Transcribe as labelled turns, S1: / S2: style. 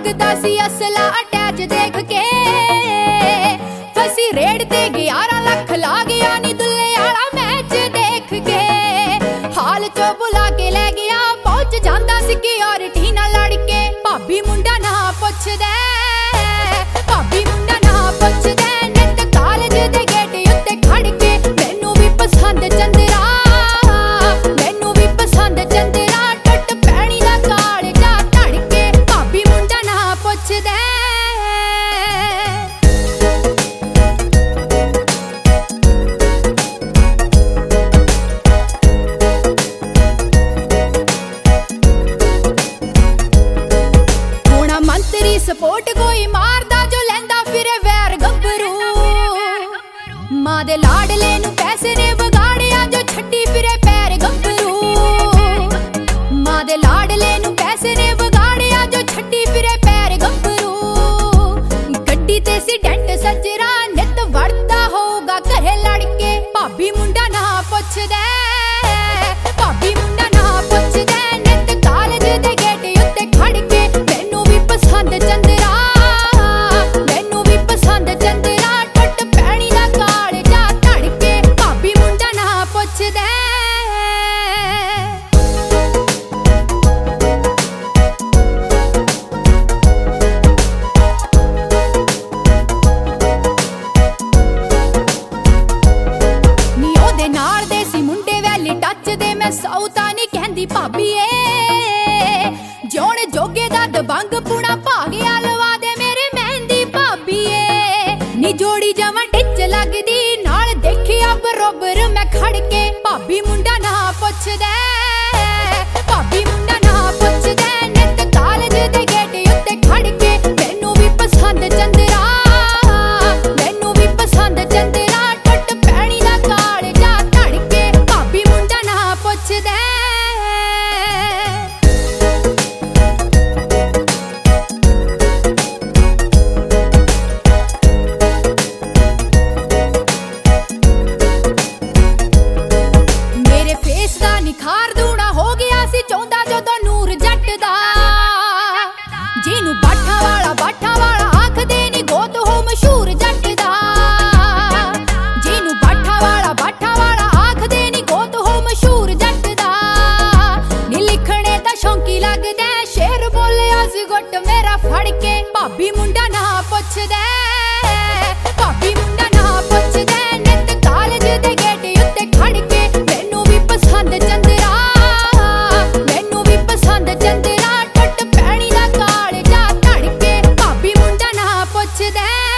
S1: ਮੰਗਦਾ ਸੀ ਅਸਲਾ ਅਟੈਚ ਦੇਖ ਕੇ, ਫਸੀ ਰੇਡ ਤੇ 11 ਲੱਖ ਲਾ ਗਿਆ ਨੀ ਦੁੱਲੇ ਵਾਲਾ ਮੈਚ ਦੇਖ ਕੇ। ਹਾਲ ਚੋਂ ਬੁਲਾ ਕੇ ਲੈ ਗਿਆ, ਪਹੁੰਚ ਜਾਂਦਾ ਸਿਕਿਉਰਿਟੀ ਨਾਲ ਲੜ ਕੇ। ਭਾਬੀ ਮੁੰਡਾ ਨਾ ਪੁੱਛਦਾ, ਭਾਬੀ ਮੁੰਡਾ ਨਾ ਪੁੱਛਦਾ, ਨਿੱਤ ਕਾਲਜ ਦੇ ਗੇਟ ਉੱਤੇ ਖੜ ਕੇ। ਮੈਨੂੰ ਵੀ ਪਸੰਦ ਚੰਦਰਾ, ਮੈਨੂੰ ਵੀ ਪਸੰਦ ਚੰਦਰਾ, ਟੁੱਟ ਪੈਣੀ ਦਾ ਕਾਲਜਾ ਧੜ ਕੇ। ਭਾਬੀ ਮੁੰਡਾ ਨਾ ਪੁੱਛਦਾ। ਹੋਣਾ ਮੰਤਰੀ ਸਪੋਰਟ ਕੋਈ ਮਾਰਦਾ ਜੋ ਲੈਂਦਾ ਫਿਰੇ ਵੈਰ ਗੱਭਰੂ। ਮਾਂ ਦੇ ਲਾਡਲੇ ਨੂੰ ਪੈਸੇ ਨੇ ਵਿਗਾੜਿਆ ਜੋ ਛੱਡੀ ਫਿਰੇ ਪੈਰ ਗੱਭਰੂ। ਮਾਂ ਦੇ ਲਾਡਲੇ ਨੂੰ ਪੈਸੇ ਨੇ ਵਿਗਾੜਿਆ ਜੋ ਛੱਡੀ ਫਿਰੇ ਪੈਰ ਗੱਭਰੂ। ਗੱਡੀ ਤੇ ਸੀ ਡੈਂਟ ਸੱਜਰਾ, ਨਿੱਤ ਵੜਦਾ ਹੋਊਗਾ ਘਰੇ ਲੜ ਕੇ। ਭਾਬੀ ਮੁੰਡਾ ਨਾ ਪੁੱਛਦਾ, ਭਾਬੀ ਮੁੰਡਾ ਨਾ ਪੁੱਛਦਾ, ਨਿੱਤ ਕਾਲਜ ਦੇ ਗੇਟ ਉੱਤੇ ਖੜ ਕੇ। ਮੈਨੂੰ ਵੀ ਪਸੰਦ ਚੰਦਰਾ, ਮੈਨੂੰ ਵੀ ਪਸੰਦ ਚੰਦਰਾ, ਟੁੱਟ ਪੈਣੀ ਦਾ ਕਾਲਜਾ ਧੜ ਕੇ। ਭਾਬੀ ਮੁੰਡਾ ਨਾ ਪੁੱਛਦਾ। ਨੀ ਉਹਦੇ ਨਾਲ ਦੇ ਸੀ ਮੁੰਡੇ ਵੈਲੀ ਟੱਚ ਦੇ, ਮੈਂ ਸੌ ਤਾਂ ਨਹੀਂ ਕਹਿੰਦੀ ਭਾਬੀ ਏ। ਜਿਉਣ ਜੋਗੇ ਦਾ ਦਬੰਗ ਪੁਣਾ ਭਾਗਿਆ ਲਵਾ ਦੇ ਮੇਰੇ ਮਹਿੰਦੀ ਭਾਬੀ ਏ। ਨੀ ਜੋੜੀ ਜਮਾਂ ਟਿੱਚ ਲੱਗਦੀ, ਨਾਲ ਦੇਖਿਆ ਬਰੋਬਰ ਮੈਂ ਖੜ ਕੇ। ਭਾਬੀ ਮੁੰਡਾ ਨਾ ਪੁੱਛਦਾ, ਭਾਬੀ ਮੁੰਡਾ ਨਾ ਪੁੱਛਦਾ, ਨਿੱਤ ਕਾਲਜ ਦੇ ਗੇਟ ਉੱਤੇ ਖੜ ਕੇ। ਮੈਨੂੰ ਵੀ ਪਸੰਦ ਚੰਦਰਾ, ਮੈਨੂੰ ਵੀ ਪਸੰਦ ਚੰਦਰਾ, ਟੁੱਟ ਪੈਣੀ ਦਾ ਕਾਲਜਾ ਧੜ ਕੇ। ਭਾਬੀ ਮੁੰਡਾ ਨਾ ਪੁੱਛਦਾ। ਮੇਰੇ ਫੇਸ ਦਾ ਨਿਖਾਰ ਦੂਣਾ ਹੋ ਗਿਆ ਸੀ, ਚਾਹੁੰਦਾ ਜਦੋਂ ਨੂਰ ਜੱਟ ਦਾ। ਜਿਹਨੂੰ ਬਾਠਾ ਵਾਲਾ ਆਖਦੇ ਨੀ, ਗੋਤ ਹੋ ਮਸ਼ਹੂਰ ਜੱਟ ਦਾ। ਜਿਹਨੂੰ ਬਾਠਾ ਵਾਲਾ ਆਖਦੇ ਨੀ, ਗੋਤ ਹੋ ਮਸ਼ਹੂਰ ਜੱਟ ਦਾ। ਨੀ ਲਿਖਣੇ ਤਾਂ ਸ਼ੌਂਕੀ ਲੱਗਦਾ, ਸ਼ੇਰ ਬੋਲਿਆ ਸੀ ਗੁੱਟ ਮੇਰਾ ਫੜ ਕੇ। ਭਾਬੀ ਮੁੰਡਾ ਨਾ ਪੁੱਛਦਾ, ਭਾਬੀ ਮੁੰਡਾ ਨਾ ਪੁੱਛਦਾ, ਨਿੱਤ ਕਾਲਜ ਦੇ ਗੇਟ ਉੱਤੇ ਖੜ ਕੇ। ਮੈਨੂੰ ਵੀ ਪਸੰਦ ਚੰਦਰਾ, ਮੈਨੂੰ ਵੀ ਪਸੰਦ ਚੰਦਰਾ, ਟੁੱਟ ਪੈਣੀ ਦਾ ਕਾਲਜਾ ਧੜ ਕੇ। ਭਾਬੀ ਮੁੰਡਾ ਨਾ ਪੁੱਛਦਾ।